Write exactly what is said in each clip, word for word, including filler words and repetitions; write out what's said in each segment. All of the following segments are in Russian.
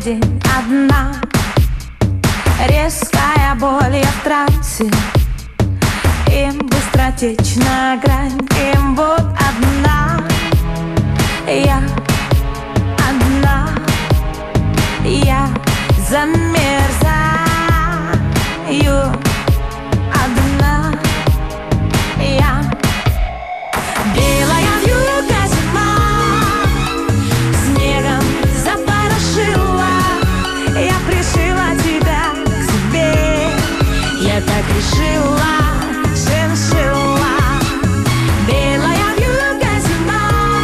день одна. Резкая боль я в трансе, и быстротечная грань, и вот одна. Я одна, я замерзаю. Одна я. Белая вьюга зима снегом запорошила. Я пришила тебя к себе, я так решила, шиншилла. Белая вьюга зима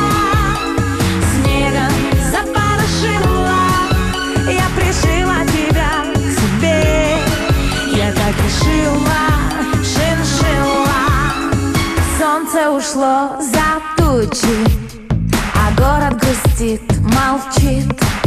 снегом запорошила. Я пришила тебя к себе, я так решила, шиншилла. Солнце ушло за тучи, а город грустит, молчит.